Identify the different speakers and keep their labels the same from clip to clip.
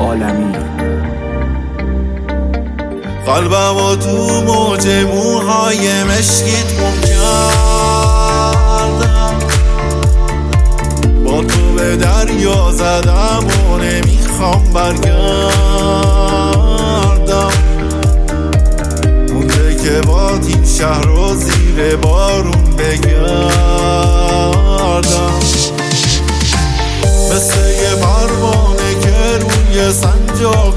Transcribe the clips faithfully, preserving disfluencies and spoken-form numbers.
Speaker 1: عالمی.
Speaker 2: قلبم و تو موج موهای مشکیت گم کردم، با تو به دریا زدم و نمیخوام برگردم. مونده که با این شهر رو زیر بارون بگردم، مثل یه پروانه که روی سنجاق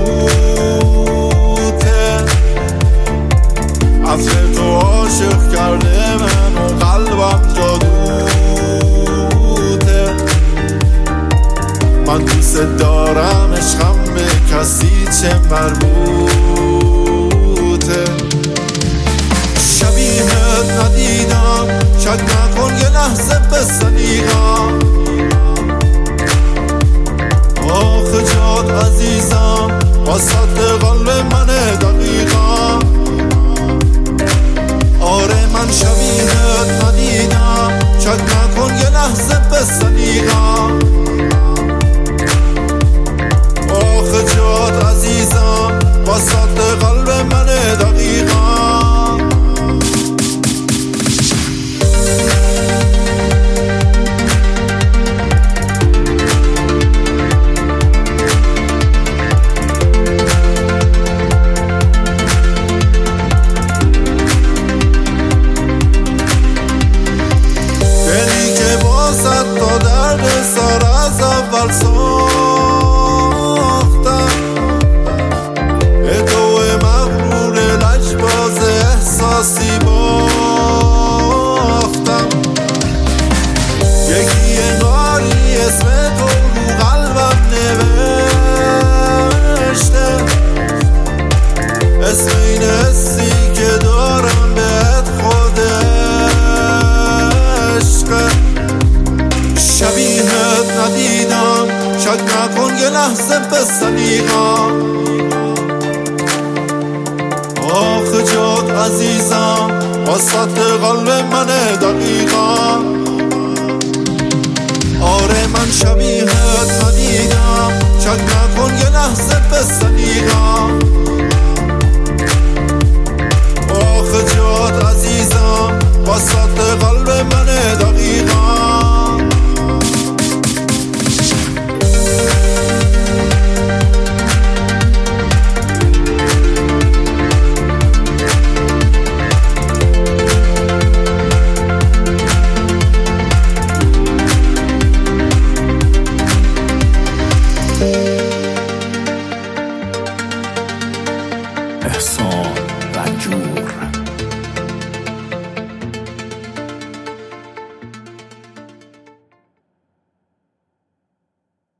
Speaker 2: موته. عطر تو عاشق کرده من و قلبم جادوته. من دوست دارم عشقم به کسی چه مربوطه. شبیهت ندیدم، شک نکن یه لحظه به سلیقم. آخه جات عزیزم وسط قلب منه دقیقا. آره من شبیهت ندیدم، شک نکن یه لحظه به سلیقم. آخه جات عزیزم وسط قلب منه دقیقا. تا درد سر از اول ساختم، به تو مغرور لجباز احساسی باختم. یکی انگاری اسم تو رو قلبم نوشته، اسم این حسی که دارم بهت خود عشقه. شبیهت ندیدم، شک نکن یه لحظه به سلیقم. آخه جات عزیزم وسط قلب منه دقیقا. آره من شبیهت ندیدم، شک نکن یه لحظه به سلیقم.